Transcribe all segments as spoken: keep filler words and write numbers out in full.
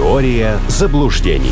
Теория заблуждений.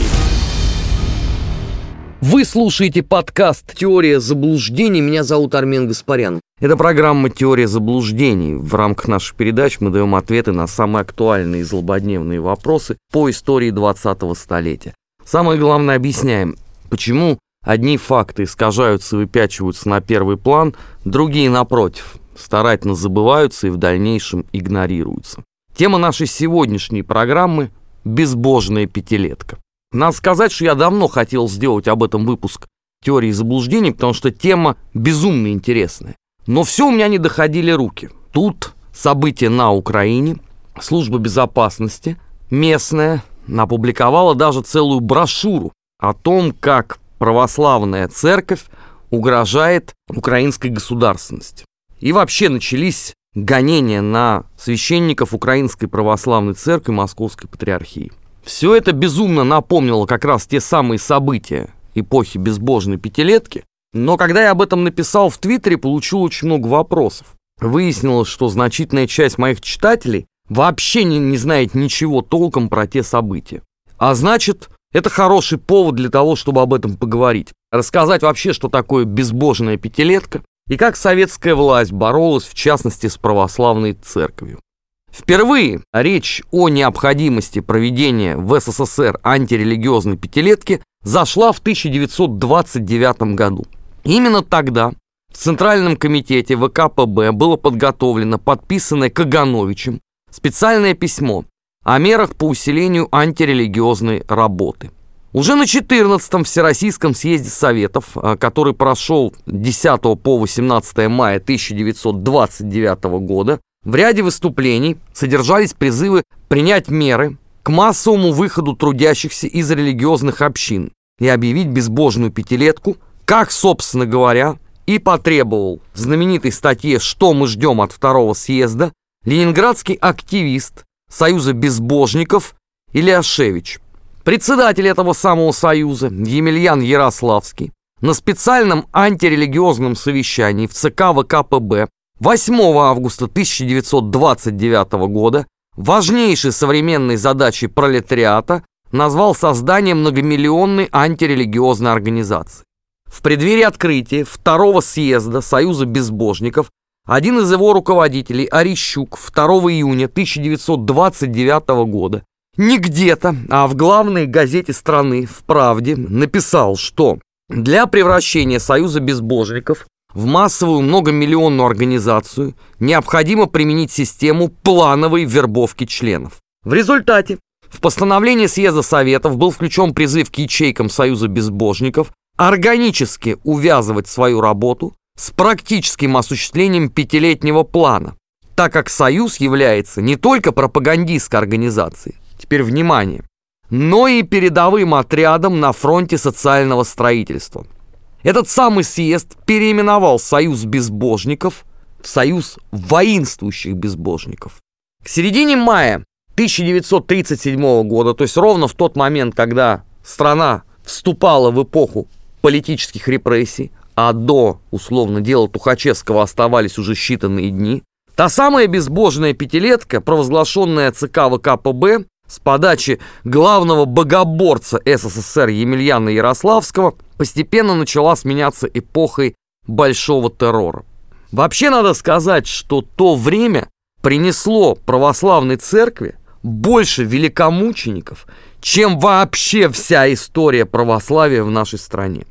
Вы слушаете подкаст «Теория заблуждений». Меня зовут Армен Гаспарян. Это программа «Теория заблуждений». В рамках наших передач мы даем ответы на самые актуальные и злободневные вопросы по истории двадцатого столетия. Самое главное, объясняем, почему одни факты искажаются и выпячиваются на первый план, другие, напротив, старательно забываются и в дальнейшем игнорируются. Тема нашей сегодняшней программы – «Безбожная пятилетка». Надо сказать, что я давно хотел сделать об этом выпуск «Теории заблуждений», потому что тема безумно интересная. Но все у меня не доходили руки. Тут события на Украине, служба безопасности местная опубликовала даже целую брошюру о том, как православная церковь угрожает украинской государственности. И вообще начались гонения на священников Украинской православной церкви Московской патриархии. Все это безумно напомнило как раз те самые события эпохи безбожной пятилетки, но когда я об этом написал в Твиттере, получил очень много вопросов. Выяснилось, что значительная часть моих читателей вообще не, не знает ничего толком про те события. А значит, это хороший повод для того, чтобы об этом поговорить. Рассказать вообще, что такое безбожная пятилетка и как советская власть боролась, в частности, с православной церковью. Впервые речь о необходимости проведения в СССР антирелигиозной пятилетки зашла в тысяча девятьсот двадцать девятом году. Именно тогда в Центральном комитете ВКПБ было подготовлено подписанное Кагановичем специальное письмо о мерах по усилению антирелигиозной работы. Уже на четырнадцатом Всероссийском съезде Советов, который прошел десятого по восемнадцатое мая тысяча девятьсот двадцать девятого года, в ряде выступлений содержались призывы принять меры к массовому выходу трудящихся из религиозных общин и объявить безбожную пятилетку, как, собственно говоря, и потребовал в знаменитой статье «Что мы ждем от второго съезда» ленинградский активист Союза безбожников Ильяшевич. Председатель этого самого союза Емельян Ярославский на специальном антирелигиозном совещании в ЦК ВКПБ восьмого августа тысяча девятьсот двадцать девятого года важнейшей современной задачей пролетариата назвал создание многомиллионной антирелигиозной организации. В преддверии открытия второго съезда Союза безбожников один из его руководителей, Орищук, второго июня тысяча девятьсот двадцать девятого года не где-то, а в главной газете страны, в «Правде», написал, что для превращения Союза безбожников в массовую многомиллионную организацию необходимо применить систему плановой вербовки членов. В результате в постановление съезда Советов был включен призыв к ячейкам Союза безбожников органически увязывать свою работу с практическим осуществлением пятилетнего плана, так как Союз является не только пропагандистской организацией, теперь внимание, но и передовым отрядом на фронте социального строительства. Этот самый съезд переименовал Союз безбожников в Союз воинствующих безбожников. К середине мая тысяча девятьсот тридцать седьмого года, то есть ровно в тот момент, когда страна вступала в эпоху политических репрессий, а до, условно, дела Тухачевского оставались уже считанные дни, та самая безбожная пятилетка, провозглашенная ЦК ВКПБ с подачи главного богоборца СССР Емельяна Ярославского, постепенно начала сменяться эпохой большого террора. Вообще надо сказать, что то время принесло православной церкви больше великомучеников, чем вообще вся история православия в нашей стране.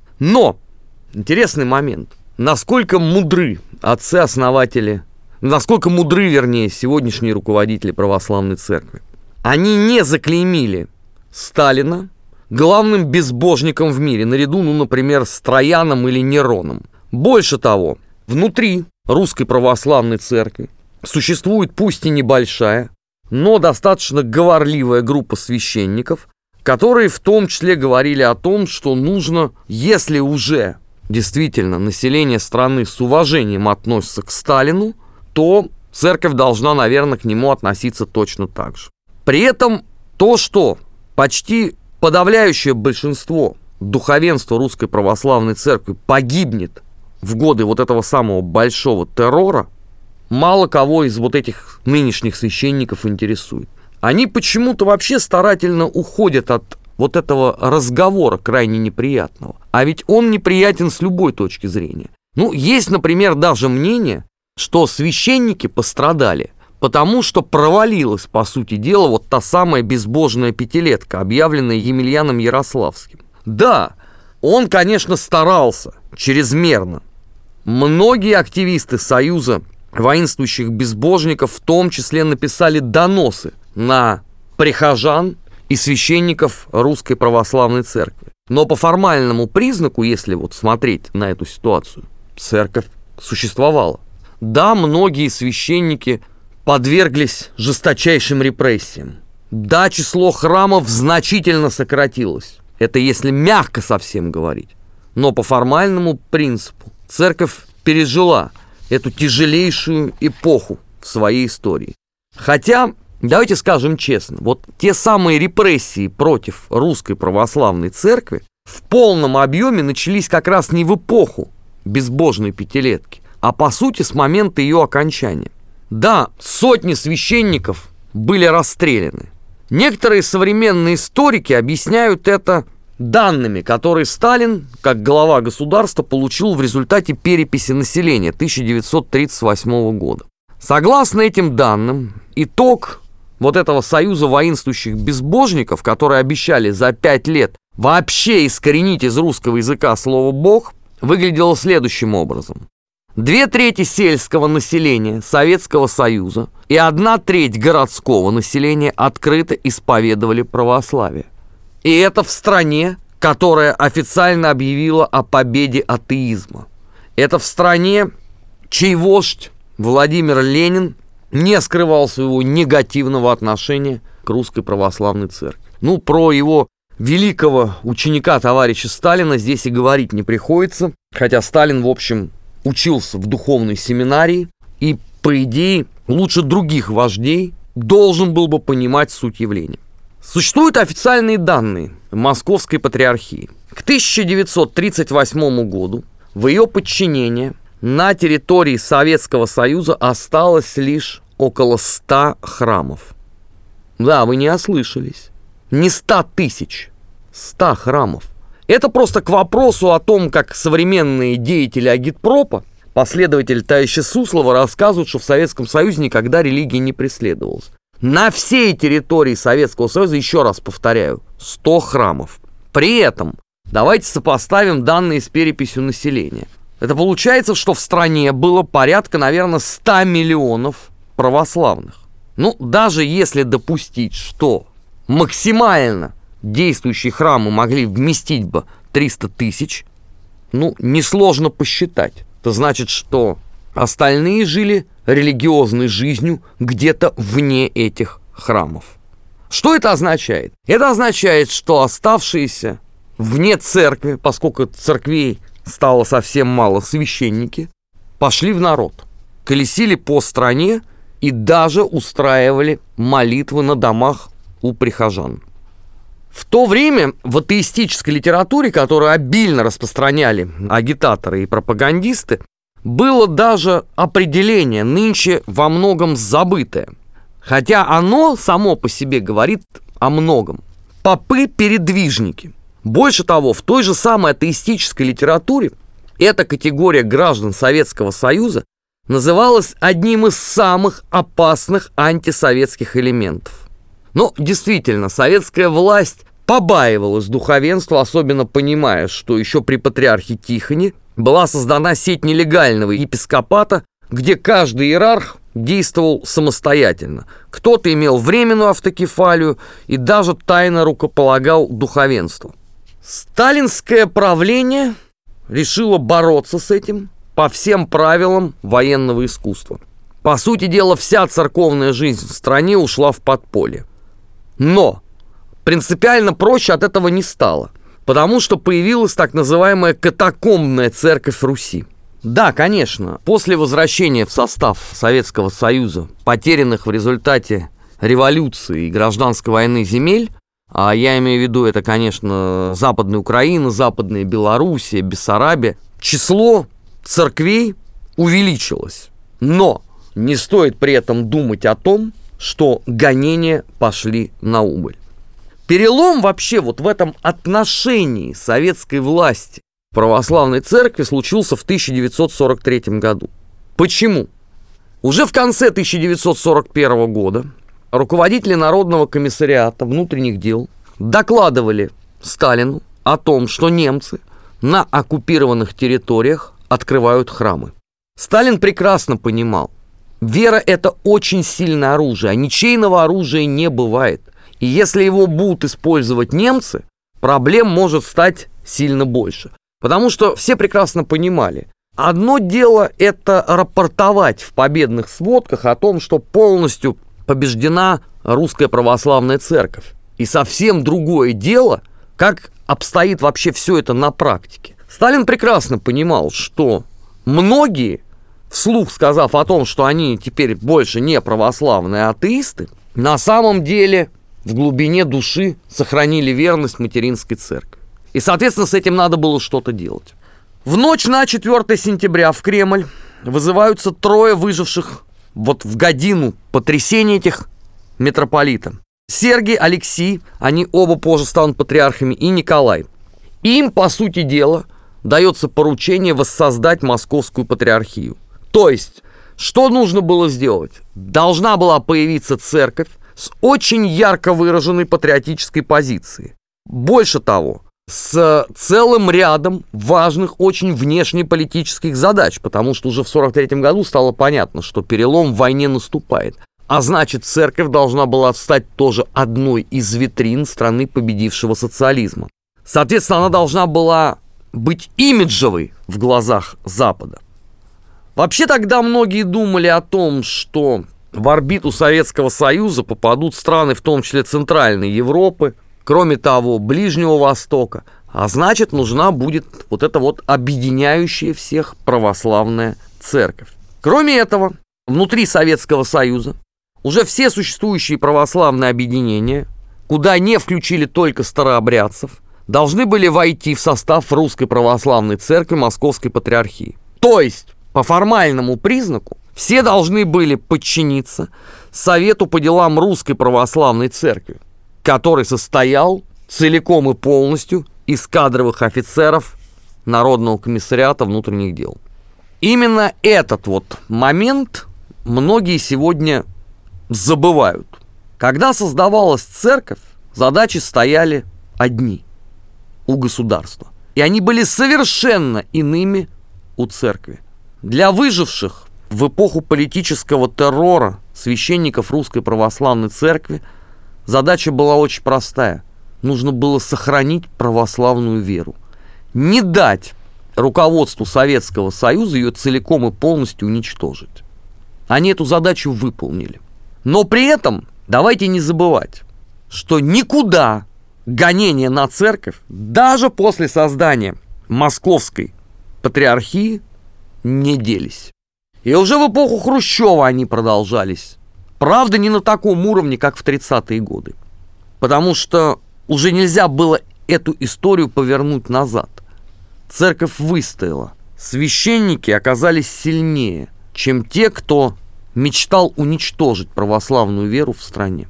Но интересный момент. Насколько мудры отцы-основатели, насколько мудры, вернее, сегодняшние руководители православной церкви. Они не заклеймили Сталина главным безбожником в мире, наряду, ну, например, с Трояном или Нероном. Больше того, внутри русской православной церкви существует пусть и небольшая, но достаточно говорливая группа священников, которые в том числе говорили о том, что нужно, если уже действительно население страны с уважением относится к Сталину, то церковь должна, наверное, к нему относиться точно так же. При этом то, что почти подавляющее большинство духовенства Русской Православной Церкви погибнет в годы вот этого самого большого террора, мало кого из вот этих нынешних священников интересует. они почему-то вообще старательно уходят от вот этого разговора крайне неприятного. А ведь он неприятен с любой точки зрения. Ну, есть, например, даже мнение, что священники пострадали, потому что провалилась, по сути дела, вот та самая безбожная пятилетка, объявленная Емельяном Ярославским. Да, он, конечно, старался чрезмерно. Многие активисты Союза воинствующих безбожников в том числе написали доносы на прихожан и священников Русской Православной Церкви. Но по формальному признаку, если вот смотреть на эту ситуацию, церковь существовала. Да, многие священники подверглись жесточайшим репрессиям. Да, число храмов значительно сократилось. Это если мягко совсем говорить. Но по формальному принципу церковь пережила эту тяжелейшую эпоху в своей истории. Хотя, давайте скажем честно, вот те самые репрессии против Русской Православной Церкви в полном объеме начались как раз не в эпоху безбожной пятилетки, а по сути с момента ее окончания. Да, сотни священников были расстреляны. Некоторые современные историки объясняют это данными, которые Сталин, как глава государства, получил в результате переписи населения тысяча девятьсот тридцать восьмого года. Согласно этим данным, итог вот этого союза воинствующих безбожников, которые обещали за пять лет вообще искоренить из русского языка слово «бог», выглядело следующим образом. Две трети сельского населения Советского Союза и одна треть городского населения открыто исповедовали православие. И это в стране, которая официально объявила о победе атеизма. Это в стране, чей вождь Владимир Ленин не скрывал своего негативного отношения к Русской Православной Церкви. Ну, про его великого ученика товарища Сталина здесь и говорить не приходится, хотя Сталин, в общем, учился в духовной семинарии и, по идее, лучше других вождей должен был бы понимать суть явления. Существуют официальные данные Московской Патриархии. К тысяча девятьсот тридцать восьмому году в ее подчинение на территории Советского Союза осталось лишь около ста храмов. Да, вы не ослышались. Не ста тысяч, ста храмов. Это просто к вопросу о том, как современные деятели агитпропа, последователи товарища Суслова, рассказывают, что в Советском Союзе никогда религия не преследовалась. На всей территории Советского Союза, еще раз повторяю, сто храмов. При этом давайте сопоставим данные с переписью населения. Это получается, что в стране было порядка, наверное, ста миллионов православных. Ну, даже если допустить, что максимально действующие храмы могли вместить бы триста тысяч, ну, несложно посчитать. Это значит, что остальные жили религиозной жизнью где-то вне этих храмов. Что это означает? Это означает, что оставшиеся вне церкви, поскольку церквей стало совсем мало, священники, пошли в народ, колесили по стране и даже устраивали молитвы на домах у прихожан. В то время в атеистической литературе, которую обильно распространяли агитаторы и пропагандисты, было даже определение, нынче во многом забытое. Хотя оно само по себе говорит о многом. Попы-передвижники. Больше того, в той же самой атеистической литературе эта категория граждан Советского Союза называлась одним из самых опасных антисоветских элементов. Но действительно, советская власть побаивалась духовенства, особенно понимая, что еще при патриархе Тихоне была создана сеть нелегального епископата, где каждый иерарх действовал самостоятельно. Кто-то имел временную автокефалию и даже тайно рукополагал духовенство. Сталинское правление решило бороться с этим по всем правилам военного искусства. По сути дела, вся церковная жизнь в стране ушла в подполье. Но принципиально проще от этого не стало, потому что появилась так называемая катакомбная церковь Руси. Да, конечно, после возвращения в состав Советского Союза потерянных в результате революции и гражданской войны земель, а я имею в виду это, конечно, Западная Украина, Западная Белоруссия, Бессарабия, число церквей увеличилось. Но не стоит при этом думать о том, что гонения пошли на убыль. Перелом вообще вот в этом отношении советской власти к православной церкви случился в тысяча девятьсот сорок третьем году. Почему? Уже в конце тысяча девятьсот сорок первого года руководители Народного комиссариата внутренних дел докладывали Сталину о том, что немцы на оккупированных территориях открывают храмы. Сталин прекрасно понимал, вера – это очень сильное оружие, а ничейного оружия не бывает. И если его будут использовать немцы, проблем может стать сильно больше. Потому что все прекрасно понимали, одно дело – это рапортовать в победных сводках о том, что полностью побеждена русская православная церковь. И совсем другое дело, как обстоит вообще все это на практике. Сталин прекрасно понимал, что многие, вслух сказав о том, что они теперь больше не православные, а атеисты, на самом деле в глубине души сохранили верность материнской церкви. И, соответственно, с этим надо было что-то делать. В ночь на четвёртое сентября в Кремль вызываются трое выживших вот в годину потрясения этих митрополита. Сергий, Алексий, они оба позже станут патриархами, и Николай. Им, по сути дела, дается поручение воссоздать Московскую патриархию. То есть, что нужно было сделать? Должна была появиться церковь с очень ярко выраженной патриотической позицией. Больше того, с целым рядом важных очень внешнеполитических задач, потому что уже в сорок третьем году стало понятно, что перелом в войне наступает. А значит, церковь должна была стать тоже одной из витрин страны победившего социализма. Соответственно, она должна была быть имиджевой в глазах Запада. Вообще тогда многие думали о том, что в орбиту Советского Союза попадут страны, в том числе Центральной Европы, кроме того, Ближнего Востока, а значит, нужна будет вот эта вот объединяющая всех православная церковь. Кроме этого, внутри Советского Союза уже все существующие православные объединения, куда не включили только старообрядцев, должны были войти в состав Русской Православной Церкви Московской Патриархии. То есть, по формальному признаку, все должны были подчиниться Совету по делам Русской Православной Церкви, который состоял целиком и полностью из кадровых офицеров Народного комиссариата внутренних дел. Именно этот вот момент многие сегодня забывают. Когда создавалась церковь, задачи стояли одни у государства. И они были совершенно иными у церкви. Для выживших в эпоху политического террора священников Русской Православной Церкви задача была очень простая. Нужно было сохранить православную веру. Не дать руководству Советского Союза ее целиком и полностью уничтожить. Они эту задачу выполнили. Но при этом давайте не забывать, что никуда гонения на церковь даже после создания Московской Патриархии не делись. И уже в эпоху Хрущева они продолжались. Правда, не на таком уровне, как в тридцатые годы. Потому что уже нельзя было эту историю повернуть назад. Церковь выстояла. Священники оказались сильнее, чем те, кто мечтал уничтожить православную веру в стране.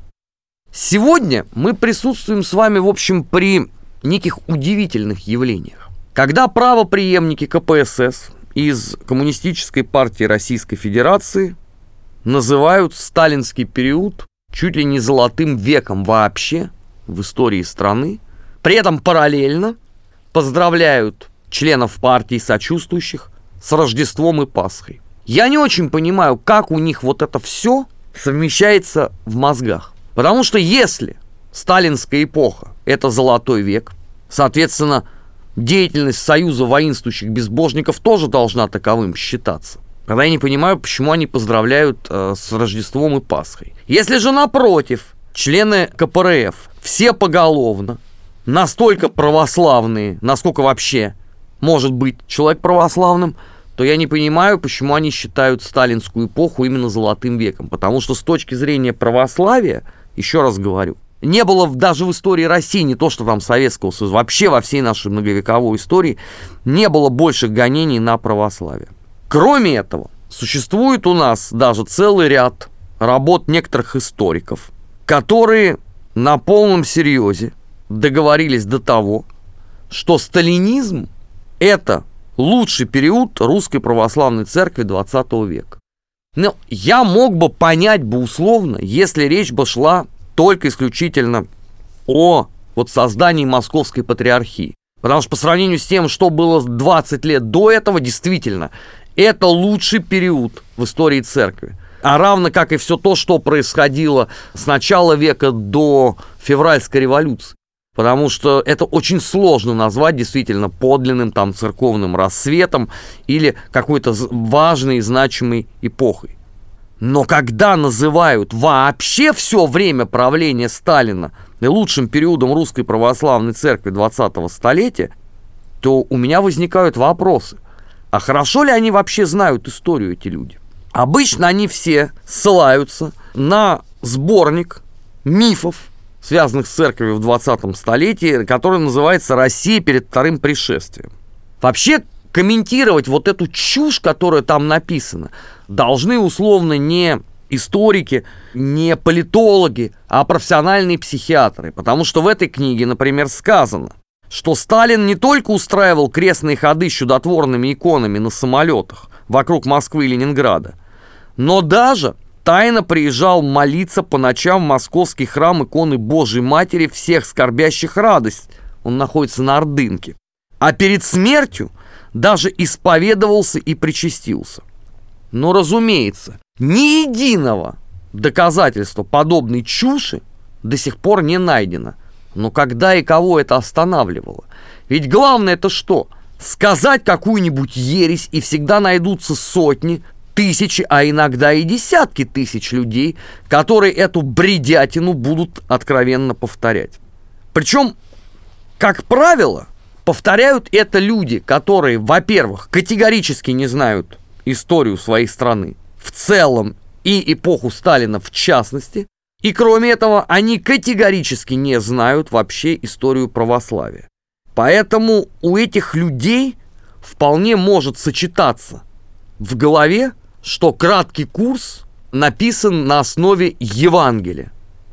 Сегодня мы присутствуем с вами, в общем, при неких удивительных явлениях. Когда правопреемники ка пэ эс эс из Коммунистической партии Российской Федерации называют сталинский период чуть ли не золотым веком вообще в истории страны, при этом параллельно поздравляют членов партии сочувствующих с Рождеством и Пасхой. Я не очень понимаю, как у них вот это все совмещается в мозгах. Потому что если сталинская эпоха – это золотой век, соответственно, деятельность Союза воинствующих безбожников тоже должна таковым считаться. Тогда я не понимаю, почему они поздравляют э, с Рождеством и Пасхой. Если же напротив, члены ка пэ эр эф все поголовно настолько православные, насколько вообще может быть человек православным, то я не понимаю, почему они считают сталинскую эпоху именно золотым веком. Потому что с точки зрения православия, еще раз говорю, не было даже в истории России, не то что там Советского Союза, вообще во всей нашей многовековой истории не было больших гонений на православие. Кроме этого, существует у нас даже целый ряд работ некоторых историков, которые на полном серьезе договорились до того, что сталинизм – это лучший период русской православной церкви двадцатого века. Но я мог бы понять бы условно, если речь бы шла только исключительно о вот создании Московской патриархии. Потому что по сравнению с тем, что было двадцать лет до этого, действительно, это лучший период в истории церкви. А равно как и все то, что происходило с начала века до февральской революции. Потому что это очень сложно назвать действительно подлинным там церковным рассветом или какой-то важной и значимой эпохой. Но когда называют вообще все время правления Сталина лучшим периодом русской православной церкви двадцатого столетия, то у меня возникают вопросы. А хорошо ли они вообще знают историю, эти люди? Обычно они все ссылаются на сборник мифов, связанных с церковью в двадцатом столетии, который называется «Россия перед вторым пришествием». Вообще комментировать вот эту чушь, которая там написана, должны условно не историки, не политологи, а профессиональные психиатры. Потому что в этой книге, например, сказано, что Сталин не только устраивал крестные ходы с чудотворными иконами на самолетах вокруг Москвы и Ленинграда, но даже тайно приезжал молиться по ночам в московский храм иконы Божией Матери всех скорбящих радость. Он находится на Ордынке. А перед смертью даже исповедовался и причастился. Но, разумеется, ни единого доказательства подобной чуши до сих пор не найдено. Но когда и кого это останавливало? Ведь главное это что? Сказать какую-нибудь ересь, и всегда найдутся сотни, тысячи, а иногда и десятки тысяч людей, которые эту бредятину будут откровенно повторять. Причем, как правило, повторяют это люди, которые, во-первых, категорически не знают историю своей страны в целом и эпоху Сталина в частности, и кроме этого, они категорически не знают вообще историю православия. Поэтому у этих людей вполне может сочетаться в голове, что краткий курс написан на основе Евангелия.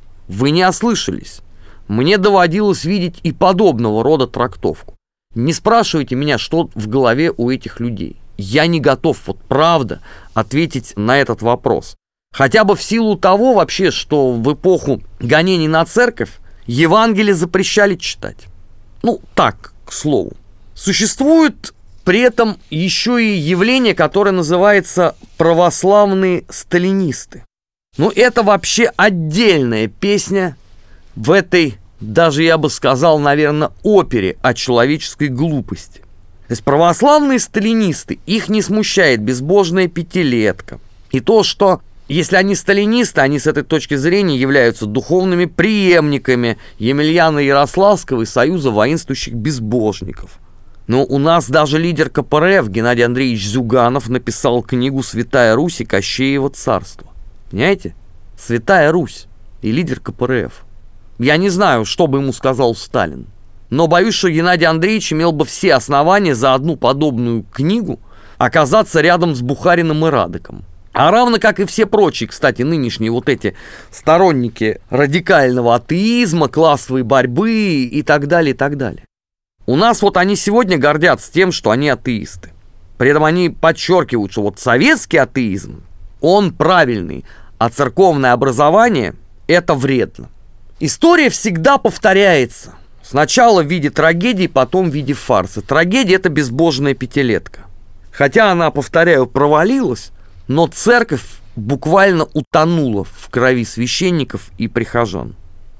Вы не ослышались. Мне доводилось видеть и подобного рода трактовку. Не спрашивайте меня, что в голове у этих людей. Я не готов, вот правда, ответить на этот вопрос. Хотя бы в силу того вообще, что в эпоху гонений на церковь Евангелие запрещали читать. Ну, так, к слову. Существует при этом еще и явление, которое называется православные сталинисты. Ну, это вообще отдельная песня в этой, даже я бы сказал, наверное, опере о человеческой глупости. То есть православные сталинисты, их не смущает безбожная пятилетка. И то, что если они сталинисты, они с этой точки зрения являются духовными преемниками Емельяна Ярославского и Союза воинствующих безбожников. Но у нас даже лидер ка пэ эр эф Геннадий Андреевич Зюганов написал книгу «Святая Русь и Кощеево царство». Понимаете? Святая Русь и лидер ка пэ эр эф. Я не знаю, что бы ему сказал Сталин. Но боюсь, что Геннадий Андреевич имел бы все основания за одну подобную книгу оказаться рядом с Бухариным и Радеком. А равно как и все прочие, кстати, нынешние вот эти сторонники радикального атеизма, классовой борьбы и так далее, и так далее. У нас вот они сегодня гордятся тем, что они атеисты. При этом они подчеркивают, что вот советский атеизм, он правильный, а церковное образование – это вредно. История всегда повторяется. Сначала в виде трагедии, потом в виде фарса. Трагедия – это безбожная пятилетка. Хотя она, повторяю, провалилась, но церковь буквально утонула в крови священников и прихожан.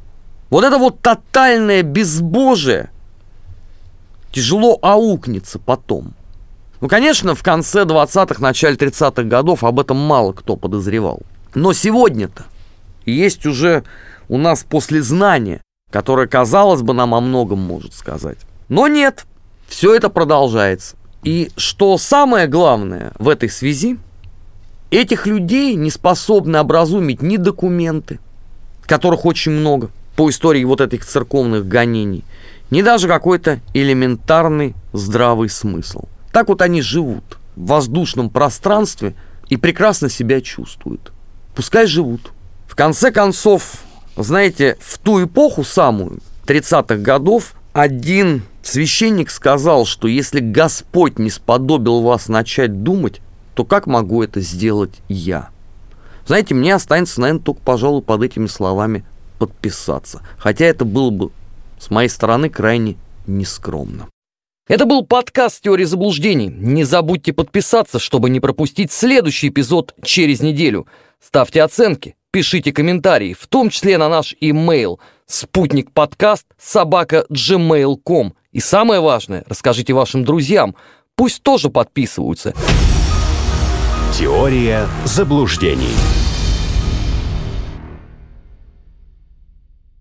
Вот это вот тотальное безбожие тяжело аукнется потом. Ну, конечно, в конце двадцатых, начале тридцатых годов об этом мало кто подозревал. Но сегодня-то есть уже у нас послезнание, которое, казалось бы, нам о многом может сказать. Но нет, все это продолжается. И что самое главное в этой связи, этих людей не способны образумить ни документы, которых очень много по истории вот этих церковных гонений, ни даже какой-то элементарный здравый смысл. Так вот они живут в воздушном пространстве и прекрасно себя чувствуют. пускай живут. В конце концов, знаете, в ту эпоху самую, тридцатых годов, один священник сказал, что если Господь не сподобил вас начать думать, то как могу это сделать я? Знаете, мне останется, наверное, только, пожалуй, под этими словами подписаться. Хотя это было бы с моей стороны крайне нескромно. Это был подкаст «Теория заблуждений». Не забудьте подписаться, чтобы не пропустить следующий эпизод через неделю. Ставьте оценки, пишите комментарии, в том числе на наш имейл спутникподкаст собака джимейл точка ком. И самое важное, расскажите вашим друзьям, пусть тоже подписываются. Теория заблуждений.